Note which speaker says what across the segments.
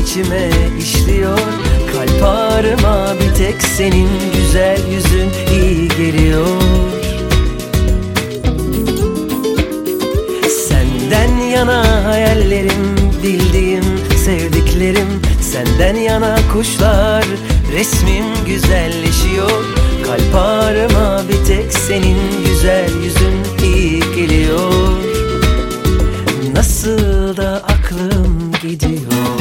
Speaker 1: içime işliyor. Kalp ağrıma bir tek senin güzel yüzün iyi geliyor. Senden yana hayallerim, bildiğim sevdiklerim, senden yana kuşlar, resmim güzelleşiyor. Kalp ağrıma bir tek senin güzel yüzün iyi geliyor. Nasıl da aklım gidiyor.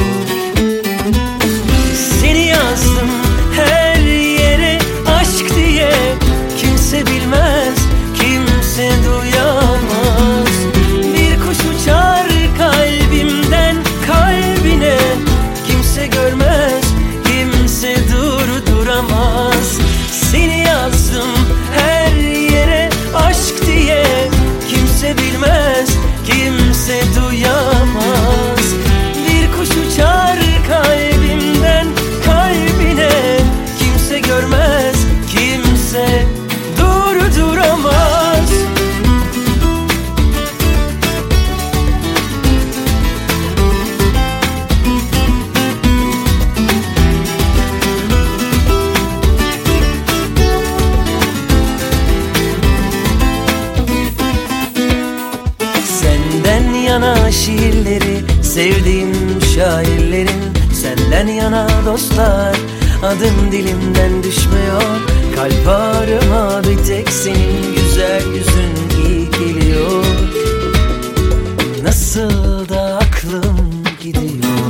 Speaker 1: Seni yazdım her yere aşk diye, kimse bilmez, kimse duyamaz. Bir kuş uçar kalbimden kalbine, kimse görmez, kimse durduramaz. Seni yazdım her yere aşk diye, kimse bilmez, kimse duyamaz. Bir kuş uçar kalbimden kalbine, kimse görmez, kimse durduramaz. Senden yana şiirleri, sevdiğim şairlerin, senden yana dostlar, adım dilimden düşmüyor. Kalp ağrıma bir tek senin güzel yüzün iyi geliyor. Nasıl da aklım gidiyor.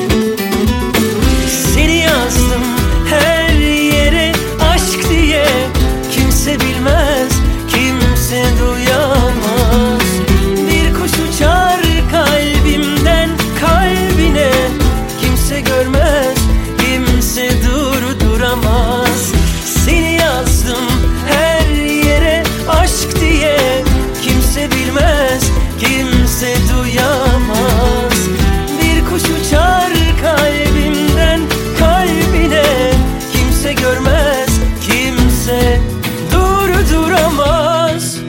Speaker 1: Seni yazdım her yere aşk diye, kimse bilmez, kimse duyamaz. Bir kuş uçar kalbimden kalbine, kimse görmez, kimse durduramaz. Seni yazdım her yere aşk diye, kimse bilmez, kimse duyamaz. Bir kuş uçar kalbimden kalbine, kimse görmez, kimse durduramaz.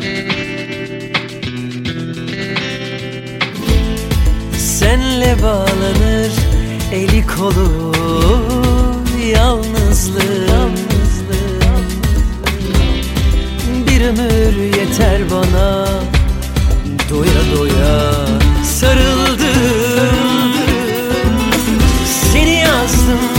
Speaker 1: Senle bağlanır eli kolu yalnızlığım. Bir ömür yeter bana, doya doya sarıldım. Seni yazdım